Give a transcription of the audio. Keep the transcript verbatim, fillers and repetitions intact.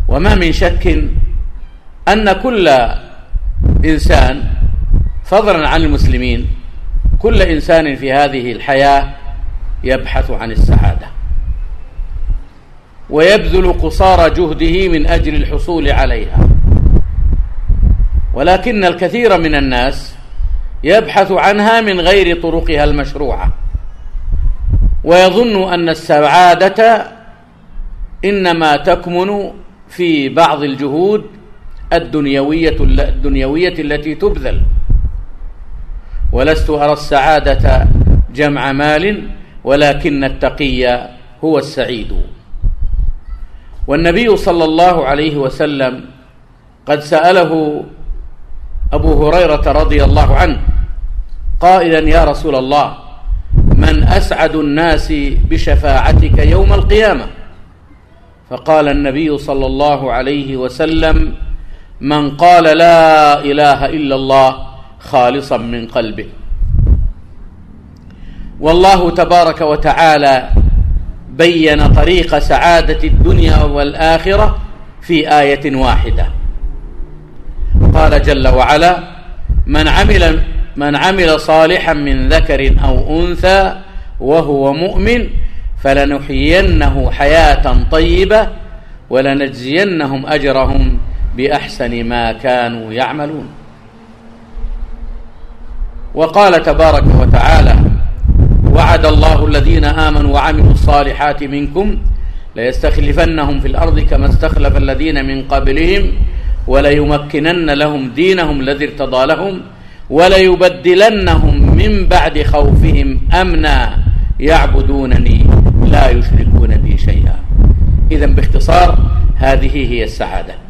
وما من شك أن كل إنسان فضلا عن المسلمين كل إنسان في هذه الحياة يبحث عن السعادة ويبذل قصارى جهده من أجل الحصول عليها، ولكن الكثير من الناس يبحث عنها من غير طرقها المشروعة، ويظن أن السعادة إنما تكمن في بعض الجهود الدنيوية الدنيوية التي تبذل. ولست أرى السعادة جمع مال، ولكن التقي هو السعيد. والنبي صلى الله عليه وسلم قد سأله أبو هريرة رضي الله عنه قائلا: يا رسول الله، من أسعد الناس بشفاعتك يوم القيامة؟ فقال النبي صلى الله عليه وسلم: من قال لا إله إلا الله خالصا من قلبه. والله تبارك وتعالى بين طريق سعادة الدنيا والآخرة في آية واحدة. قال جل وعلا: من عمل من عمل صالحا من ذكر أو أنثى وهو مؤمن فلنحيينه حياة طيبة ولنجزينهم أجرهم بأحسن ما كانوا يعملون. وقال تبارك وتعالى: وعد الله الذين آمنوا وعملوا الصالحات منكم ليستخلفنهم في الأرض كما استخلف الذين من قبلهم وليمكنن لهم دينهم الذي ارتضى لهم وليبدلنهم من بعد خوفهم أمنا يعبدونني لا يشركون بي شيئا. إذن باختصار هذه هي السعادة.